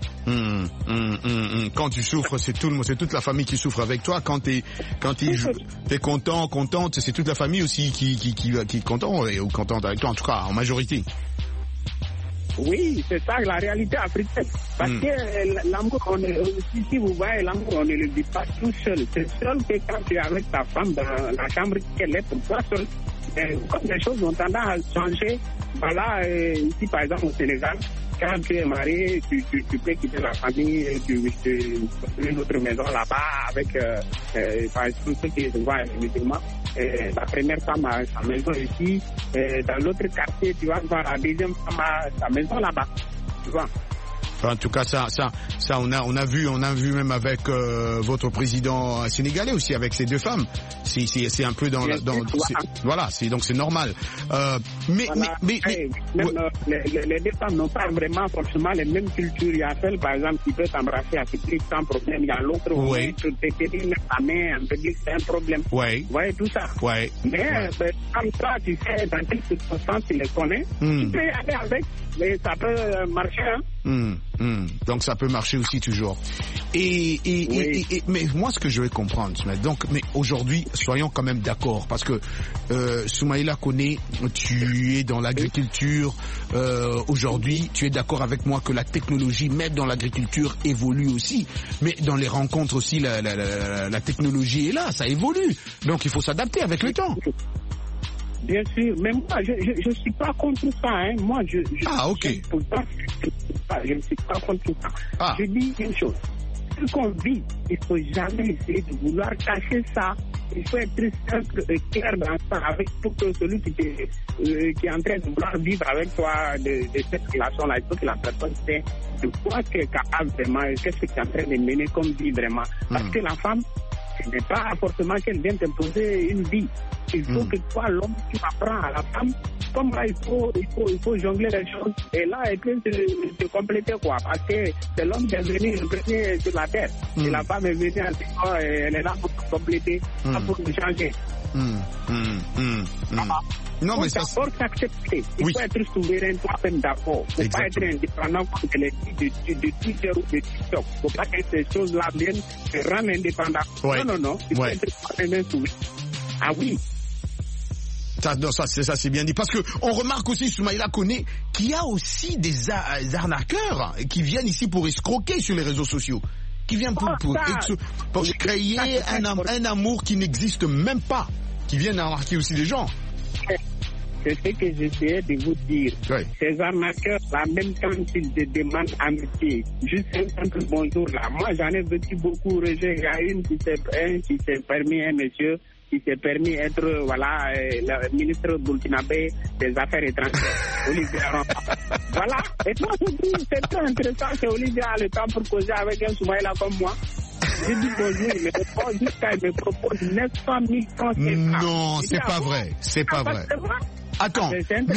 Quand tu souffres, c'est toute la famille qui souffre avec toi. Quand t'es content, contente, c'est toute la famille aussi qui est content ou contente avec toi, en tout cas, en majorité. Oui, c'est ça la réalité africaine. Parce que l'amour, si vous voyez l'amour, on ne le dit pas tout seul. C'est seul que quand tu es avec ta femme dans la chambre qu'elle est pour toi seul. Comme les choses ont tendance à changer, voilà, ici par exemple au Sénégal, quand tu es marié, tu peux quitter la famille, tu construis une autre maison là-bas avec, par exemple, ceux qui se voient musulmans. La première femme a sa maison ici, dans l'autre quartier, tu vas voir la deuxième femme a sa maison là-bas, tu vois. En tout cas, ça, on a vu même avec votre président sénégalais aussi, avec ces deux femmes. C'est un peu voilà, donc c'est normal. Mais les deux femmes n'ont pas vraiment forcément les mêmes cultures. Il y a celle, par exemple, qui peut t'embrasser à petit sans problème. Il y a l'autre où tu te tenir la main en public, c'est un problème. Ouais. Vous voyez tout ça. Ouais. Mais comme toi, tu sais, dans quelles circonstances tu les connais, tu peux y aller avec, mais ça peut marcher. Hein. Donc ça peut marcher aussi toujours. Mais moi, ce que je vais comprendre, mais aujourd'hui, soyons quand même d'accord, parce que Soumaïla Koné, tu es dans l'agriculture aujourd'hui, tu es d'accord avec moi que la technologie, même dans l'agriculture, évolue aussi, mais dans les rencontres aussi, la technologie est là, ça évolue, donc il faut s'adapter avec le temps. Bien sûr, mais moi, je ne suis pas contre ça. Hein. Moi, ok. Je ne suis pas contre ça. Je dis une chose. Ce qu'on vit, il ne faut jamais essayer de vouloir cacher ça. Il faut être simple et clair dans ça, avec pour que celui qui est en train de vouloir vivre avec toi de cette relation-là, il faut que la personne sait de quoi tu es capable vraiment et qu'est-ce que tu es en train de mener comme vie vraiment. Parce que la femme, ce n'est pas forcément qu'elle vient t'imposer une vie. Il faut que toi, l'homme, tu apprends à la femme comment il faut jongler les choses. Et là, elle peut se compléter, quoi. Parce que c'est l'homme qui est venu le premier sur la terre. Et la femme est venue en disant, elle est là pour compléter, pas pour nous changer. Non, mais ça faut s'accepter. Il faut être souverain toi-même d'abord. Il ne faut pas être indépendant comme je l'ai dit de Twitter ou de TikTok. Il ne faut pas que ces choses-là viennent te rendre indépendant. Non. Il faut être toi-même souverain. Ah oui. Ça c'est bien dit, parce que on remarque aussi, Soumaïla Koné, qu'il y a aussi des arnaqueurs qui viennent ici pour escroquer sur les réseaux sociaux, qui viennent pour créer un amour qui n'existe même pas, qui viennent arnaquer aussi des gens. C'est ce que j'essayais de vous dire. Ces arnaqueurs, là, même quand ils te demandent amitié, juste un simple bonjour là. Moi, j'en ai vécu beaucoup. Il y a une qui s'est permis, un monsieur qui s'est permis d'être le ministre burkinabé des Affaires étrangères, Olivier Rampa. Voilà. Et moi, je dis, c'est très intéressant que Olivier a le temps pour causer avec un Soumaïla comme moi. J'ai dit bonjour, il me répond jusqu'à il me propose 900 000 francs. Non, c'est pas vrai. C'est pas vrai. Attends,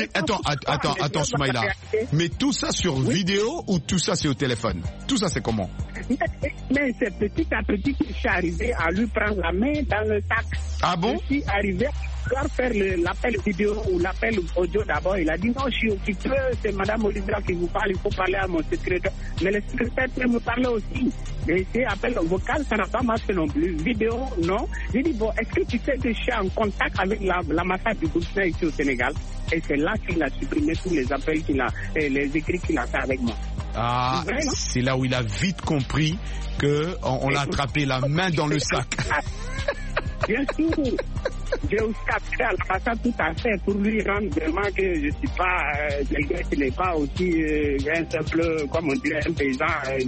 Soumaïla. Mais tout ça sur vidéo ou tout ça c'est au téléphone? Tout ça c'est comment? Mais c'est petit à petit que je suis arrivé à lui prendre la main dans le sac. Ah bon? Je suis arrivé à faire l'appel vidéo ou l'appel audio d'abord. Il a dit non, je suis occupé, c'est Madame Olivia qui vous parle, il faut parler à mon secrétaire. Mais le secrétaire peut me parler aussi. Mais c'est appel vocal, ça n'a pas marché non plus. Vidéo, non. J'ai dit bon, est-ce que tu sais que je suis en contact avec l'ambassade du Burkina ici au Sénégal? Et c'est là qu'il a supprimé tous les appels les écrits qu'il a fait avec moi. Ah, c'est là où il a vite compris qu'on l'a attrapé la main dans le sac. Bien sûr. J'ai aussi appelé à l'ambassade tout à fait pour lui rendre vraiment que je ne suis pas quelqu'un qui n'est pas aussi un simple, comme on dirait, un paysan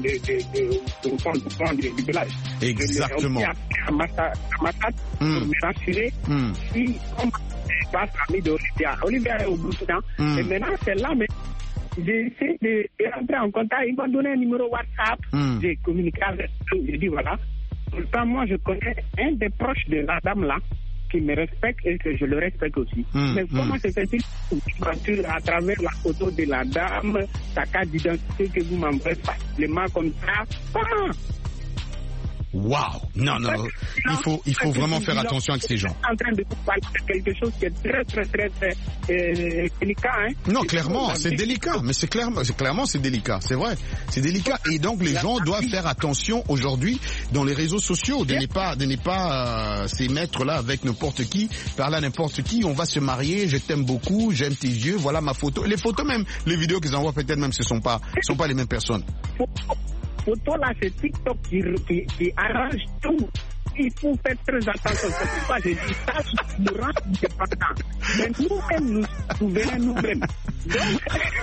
au fond du village. Exactement. J'ai aussi appelé à l'ambassade pour me rassurer si on pas famille d'Olivia. Olivia est au Burkina. Et maintenant, c'est là, mais j'ai essayé de rentrer en contact. Ils m'ont donné un numéro WhatsApp. J'ai communiqué avec eux. J'ai dit voilà. Pourtant, moi, je connais un des proches de la dame là qui me respecte et que je le respecte aussi. Mais comment se fait-il à travers la photo de la dame, sa carte d'identité que vous m'envoyez facilement comme ça? Comment? Waouh! Non, il faut vraiment faire attention avec ces gens. En train de vous parler de quelque chose qui est très, très, très, très délicat, hein? Non, clairement, c'est délicat, mais clairement, c'est délicat, c'est vrai. C'est délicat. Et donc, les gens doivent faire attention aujourd'hui dans les réseaux sociaux, de ne pas s'émettre là avec n'importe qui, parler à n'importe qui, on va se marier, je t'aime beaucoup, j'aime tes yeux, voilà ma photo. Les photos même, les vidéos qu'ils envoient peut-être même, ce sont pas les mêmes personnes. Photo là, c'est TikTok qui arrange tout. Il faut faire très attention. C'est pourquoi je dis ça, nous rend indépendants. Mais nous-mêmes, nous souverains nous-mêmes. Donc,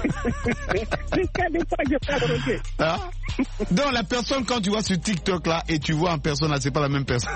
jusqu'à des fois, je peux le rejeter. Donc, la personne, quand tu vois sur TikTok là, et tu vois en personne là, c'est pas la même personne.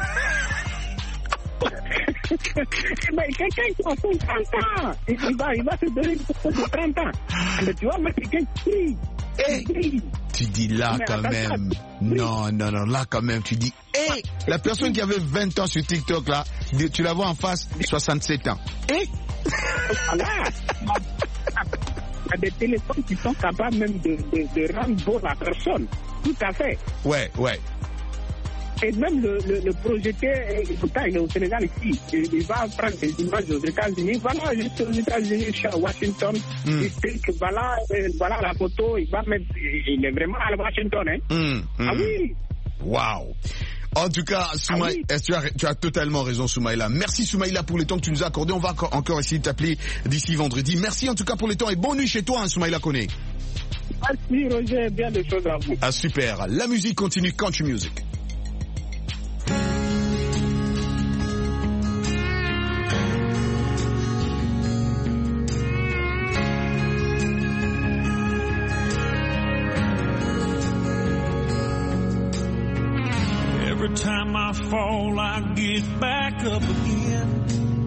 Mais quelqu'un qui a 30 ans, il va se donner une photo de 30 ans. Mais tu vois, mais quelqu'un qui tu dis là Mais quand attention, même. Non, là quand même, tu dis, la personne qui avait 20 ans sur TikTok là, tu la vois en face, 67 ans. Voilà. Il y a des téléphones qui sont capables même de rendre beau la personne. Tout à fait. Ouais. Et même le projecteur, pourtant il est au Sénégal ici, il va prendre des images aux États-Unis. Voilà, juste aux États-Unis, je suis à Washington, il clique, voilà la photo, il est vraiment à Washington. Hein. Ah oui. Waouh. En tout cas, Soumaïla, tu as totalement raison, Soumaïla. Merci, Soumaïla, pour le temps que tu nous as accordé. On va encore essayer de t'appeler d'ici vendredi. Merci en tout cas pour le temps et bonne nuit chez toi, hein, Soumaïla Koné. Merci, Roger. Bien des choses à vous. Ah, super. La musique continue. Country music. Every time I fall, I get back up again.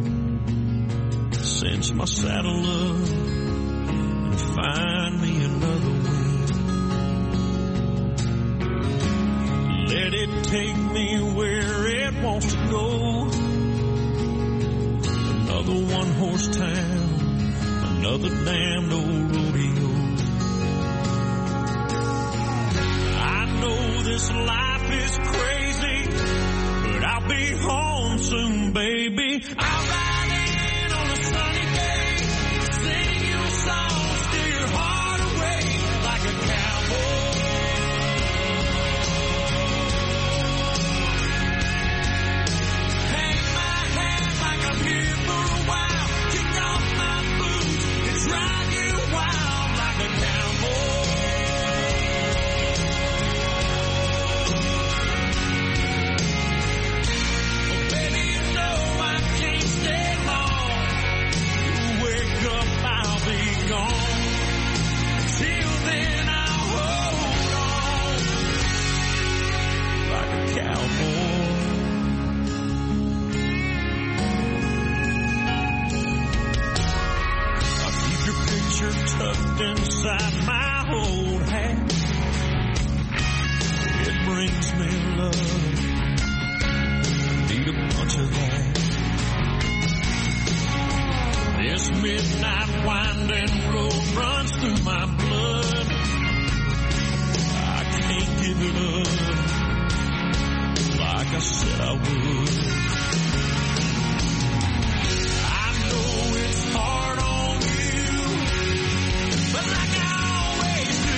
Cinch my saddle up and find me another way. Let it take me where it wants to go. Another one-horse town, another damned old rodeo. I know this life is crazy, but I'll be home soon, baby. I'll ride in on a sunny day, sing you a song, steal your heart away like a cowboy. Hang my hat like I'm here for a while, kick off my boots and drive you wild like a cowboy. Tucked inside my old hat. It brings me love. Need a bunch of that. This midnight winding road runs through my blood. I can't give it up like I said I would. I know it's hard on you, but like I always do,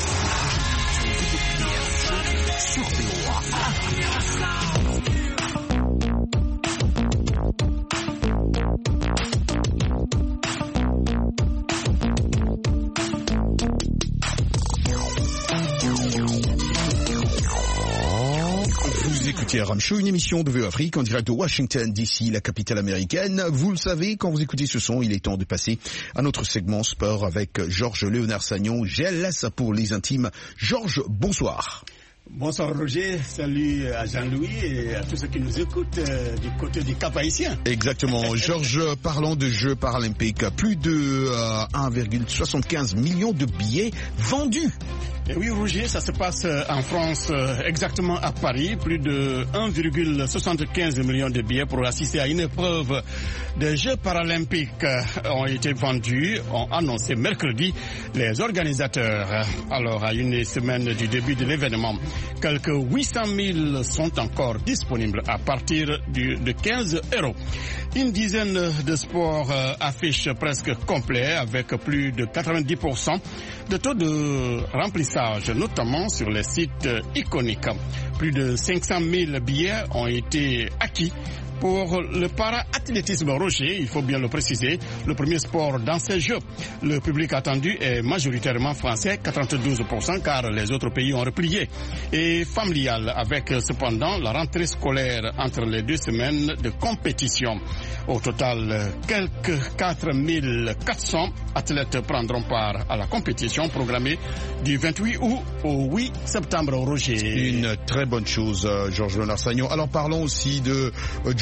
Vous écoutez Aram Show, une émission de VO Afrique en direct de Washington DC, la capitale américaine. Vous le savez, quand vous écoutez ce son, il est temps de passer à notre segment sport avec Georges Léonard Sagnon. GLS pour les intimes. Georges, bonsoir. Bonsoir Roger, salut à Jean-Louis et à tous ceux qui nous écoutent du côté du Cap Haïtien. Exactement. Georges, parlons de Jeux paralympiques. Plus de 1,75 million de billets vendus. Et oui Roger, ça se passe en France, exactement à Paris. Plus de 1,75 million de billets pour assister à une épreuve des Jeux paralympiques ont été vendus, ont annoncé mercredi les organisateurs. Alors à une semaine du début de l'événement, quelques 800 000 sont encore disponibles à partir de 15 €. Une dizaine de sports affichent presque complet avec plus de 90% de taux de remplissage, notamment sur les sites iconiques. Plus de 500 000 billets ont été acquis pour le para-athlétisme. Roger, il faut bien le préciser, le premier sport dans ces Jeux. Le public attendu est majoritairement français, 92%, car les autres pays ont replié. Et familial, avec cependant la rentrée scolaire entre les 2 semaines de compétition. Au total, quelques 4400 athlètes prendront part à la compétition programmée du 28 août au 8 septembre. Roger. Une très bonne chose, Georges Léonard Sagnon. Alors parlons aussi de Joe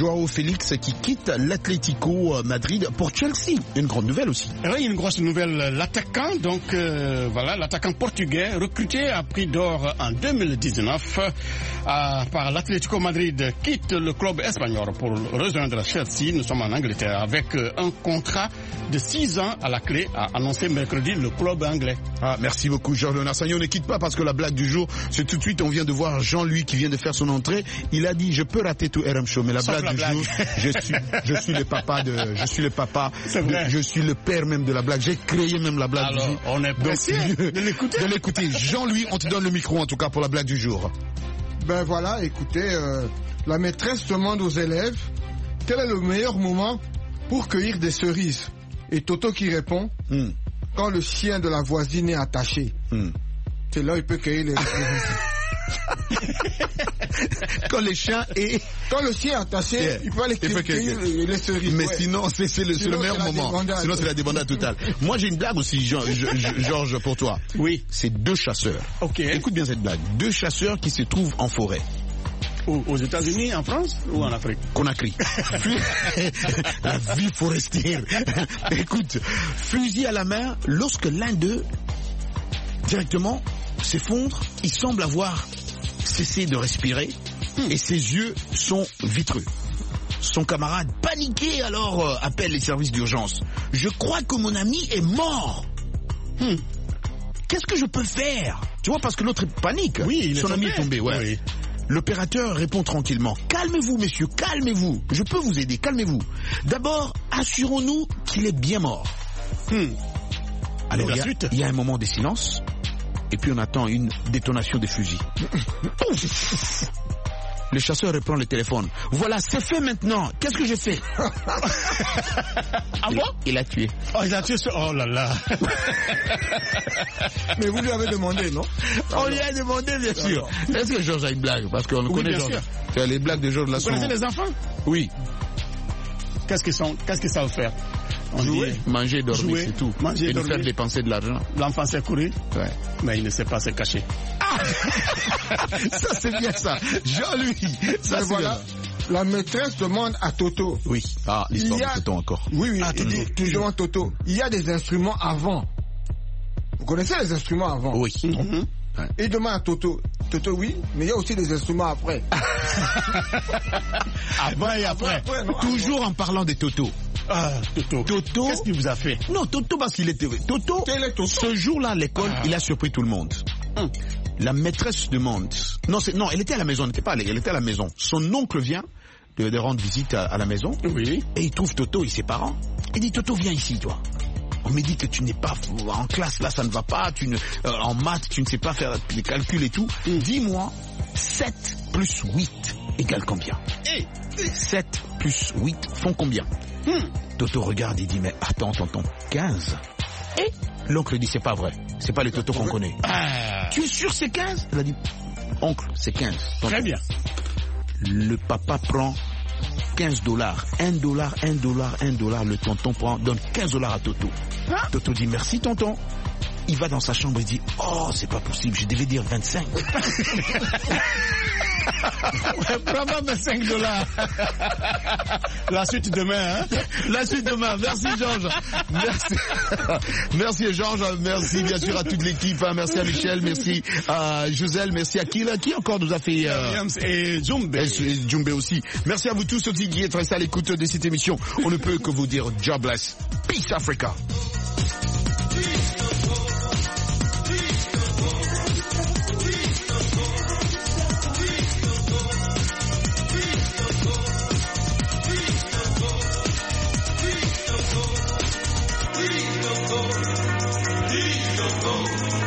Joao Félix qui quitte l'Atlético Madrid pour Chelsea. Une grande nouvelle aussi. Oui, une grosse nouvelle. L'attaquant, l'attaquant portugais recruté à prix d'or en 2019 par l'Atlético Madrid quitte le club espagnol pour rejoindre Chelsea. Nous sommes en Angleterre avec un contrat de 6 ans à la clé, a annoncé mercredi le club anglais. Ah, merci beaucoup, Georges Leonard-Sagnon. Ne quitte pas parce que la blague du jour, c'est tout de suite, on vient de voir Jean-Louis qui vient de faire son entrée. Il a dit, je peux rater tout RM Show, mais la blague du jour, je suis le papa, je suis le père même de la blague. J'ai créé même la blague du jour. On est pressé de l'écouter. Jean-Louis, on te donne le micro en tout cas pour la blague du jour. Ben voilà, écoutez, la maîtresse demande aux élèves quel est le meilleur moment pour cueillir des cerises. Et Toto qui répond, quand le chien de la voisine est attaché. C'est là où il peut cueillir les cerises. Quand le chien est attaché, il peut aller cueillir les cerises. Mais sinon, c'est le meilleur moment. Sinon, c'est la débandade totale. Moi, j'ai une blague aussi, Georges, pour toi. Oui. C'est 2 chasseurs. Ok. Écoute bien cette blague. 2 chasseurs qui se trouvent en forêt. Aux États-Unis, en France ou en Afrique? Conakry. La vie forestière. Écoute, fusil à la main, lorsque l'un d'eux, directement, s'effondre, il semble avoir cessé de respirer et ses yeux sont vitreux. Son camarade, paniqué, alors appelle les services d'urgence. Je crois que mon ami est mort. Qu'est-ce que je peux faire? Tu vois, parce que l'autre panique. Oui, son ami est tombé, ouais. Oui. L'opérateur répond tranquillement. Calmez-vous, messieurs, calmez-vous. Je peux vous aider, calmez-vous. D'abord, assurons-nous qu'il est bien mort. Alors, il y a un moment de silence. Et puis on attend une détonation de fusil. Le chasseur reprend le téléphone. Voilà, c'est fait maintenant. Qu'est-ce que je fais? Ah bon? Il a tué. Oh, il a tué. Oh là là. Mais vous lui avez demandé, non? On lui a demandé, bien sûr. Est-ce que Georges a une blague? Parce qu'on le connaît, Georges. Les blagues de Georges là sont... Vous connaissez les enfants? Oui. Qu'est-ce que ça veut faire? Jouer, manger, dormir, c'est tout. Manger, et dormir. nous faire dépenser de l'argent. L'enfant sait courir, ouais. Mais il ne sait pas se cacher. Ça, c'est bien ça. Jean-Louis. Ça, c'est voilà. La maîtresse demande à Toto. Oui. Ah, l'histoire de Toto encore. Oui. Il dit toujours à Toto. Il y a des instruments avant. Vous connaissez les instruments avant? Oui. Ouais. Il demande à Toto. Toto, oui, mais il y a aussi des instruments après. Avant et après. Toujours en parlant de Toto. Ah, Toto. Qu'est-ce qu'il vous a fait? Non, Toto parce qu'il était... Toto, ce jour-là à l'école, il a surpris tout le monde. La maîtresse demande... Non, elle était à la maison, elle était à la maison. Son oncle vient de rendre visite à la maison. Oui. Et il trouve Toto et ses parents. Il dit, Toto, viens ici, toi. On me dit que tu n'es pas en classe, là, ça ne va pas. En maths, tu ne sais pas faire les calculs et tout. Dis-moi, 7 plus 8 égale combien? 7 plus 8 font combien? Toto regarde et dit, mais attends, tonton, 15. Et l'oncle dit, c'est pas vrai. C'est pas le Toto qu'on connaît. Tu es sûr c'est 15? Elle a dit, oncle, c'est 15. Tonton. Très bien. Le papa prend $15. $1. Le tonton donne $15 à Toto. Toto dit merci tonton. Il va dans sa chambre et dit oh c'est pas possible, je devais dire 25. Prends-moi mes $5. La suite demain, hein? La suite demain. Merci Georges. Merci Georges. Merci bien sûr à toute l'équipe. Hein. Merci à Michel. Merci à Joselle. Merci à qui encore nous a fait et Jumbe. Et Jumbe aussi. Merci à vous tous aussi qui êtes restés à l'écoute de cette émission. On ne peut que vous dire jobless. Peace Africa.